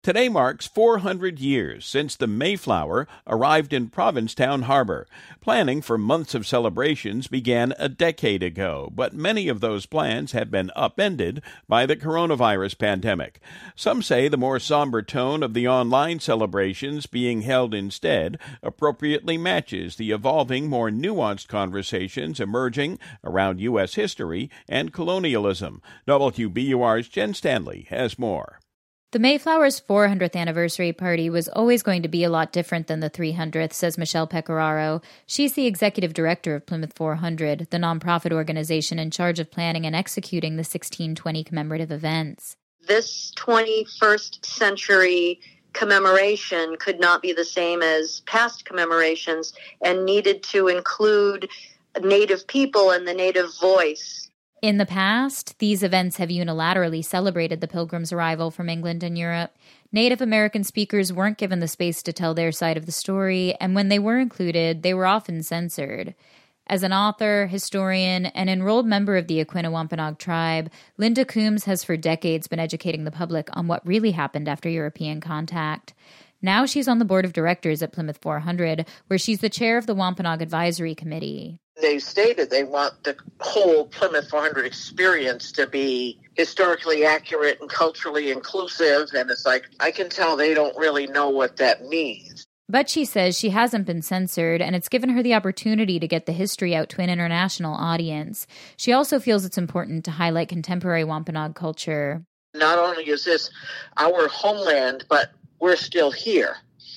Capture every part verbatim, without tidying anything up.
Today marks four hundred years since the Mayflower arrived in Provincetown Harbor. Planning for months of celebrations began a decade ago, but many of those plans have been upended by the coronavirus pandemic. Some say the more somber tone of the online celebrations being held instead appropriately matches the evolving, more nuanced conversations emerging around U S history and colonialism. W B U R's Jen Stanley has more. The Mayflower's four hundredth anniversary party was always going to be a lot different than the three hundredth, says Michelle Pecoraro. She's the executive director of Plymouth four hundred, the nonprofit organization in charge of planning and executing the sixteen twenty commemorative events. This twenty-first century commemoration could not be the same as past commemorations and needed to include Native people and the Native voice. In the past, these events have unilaterally celebrated the Pilgrims' arrival from England and Europe. Native American speakers weren't given the space to tell their side of the story, and when they were included, they were often censored. As an author, historian, and enrolled member of the Aquinnah Wampanoag tribe, Linda Coombs has for decades been educating the public on what really happened after European contact. Now she's on the board of directors at Plymouth four hundred, where she's the chair of the Wampanoag Advisory Committee. They stated they want the whole Plymouth four hundred experience to be historically accurate and culturally inclusive, and it's like, I can tell they don't really know what that means. But she says she hasn't been censored, and it's given her the opportunity to get the history out to an international audience. She also feels it's important to highlight contemporary Wampanoag culture. Not only is this our homeland, but we're still here.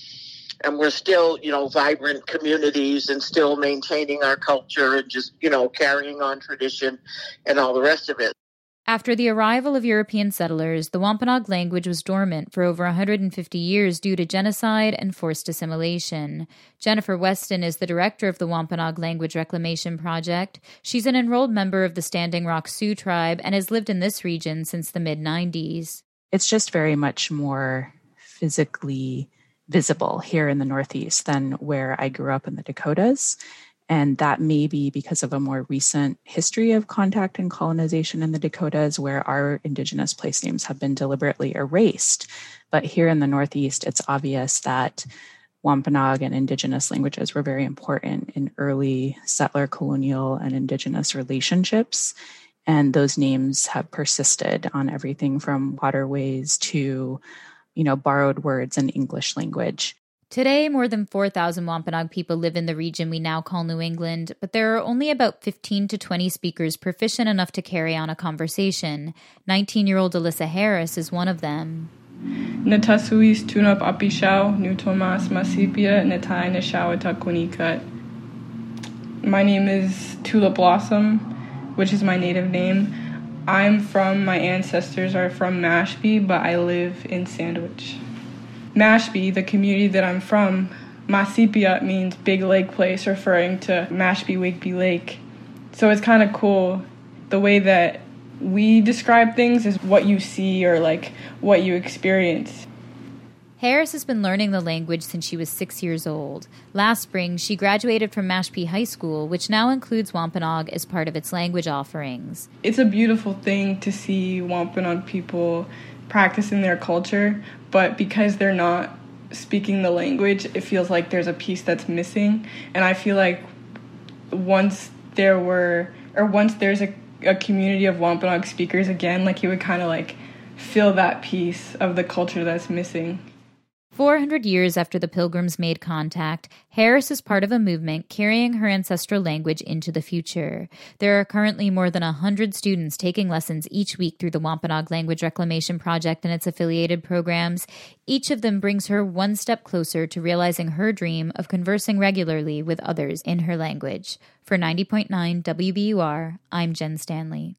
And we're still, you know, vibrant communities and still maintaining our culture and just, you know, carrying on tradition and all the rest of it. After the arrival of European settlers, the Wampanoag language was dormant for over one hundred fifty years due to genocide and forced assimilation. Jennifer Weston is the director of the Wampanoag Language Reclamation Project. She's an enrolled member of the Standing Rock Sioux tribe and has lived in this region since the mid nineties. It's just very much more physically visible here in the Northeast than where I grew up in the Dakotas. And that may be because of a more recent history of contact and colonization in the Dakotas, where our Indigenous place names have been deliberately erased. But here in the Northeast, it's obvious that Wampanoag and Indigenous languages were very important in early settler, colonial, and Indigenous relationships. And those names have persisted on everything from waterways to you know, borrowed words in English language. Today, more than four thousand Wampanoag people live in the region we now call New England, but there are only about fifteen to twenty speakers proficient enough to carry on a conversation. nineteen-year-old Alyssa Harris is one of them. Natasuis tunap apishau, nu Tomas masipia, natai nashawatakwinikat. My name is Tula Blossom, which is my native name. I'm from, my ancestors are from Mashpee, but I live in Sandwich. Mashpee, the community that I'm from, Masipia means big lake place, referring to Mashpee-Wakeby Lake. So it's kind of cool. The way that we describe things is what you see or like what you experience. Harris has been learning the language since she was six years old. Last spring, she graduated from Mashpee High School, which now includes Wampanoag as part of its language offerings. It's a beautiful thing to see Wampanoag people practicing their culture, but because they're not speaking the language, it feels like there's a piece that's missing. And I feel like once there were, or once there's a, a community of Wampanoag speakers again, like it would kind of like fill that piece of the culture that's missing. four hundred years after the Pilgrims made contact, Harris is part of a movement carrying her ancestral language into the future. There are currently more than one hundred students taking lessons each week through the Wampanoag Language Reclamation Project and its affiliated programs. Each of them brings her one step closer to realizing her dream of conversing regularly with others in her language. For ninety point nine W B U R, I'm Jen Stanley.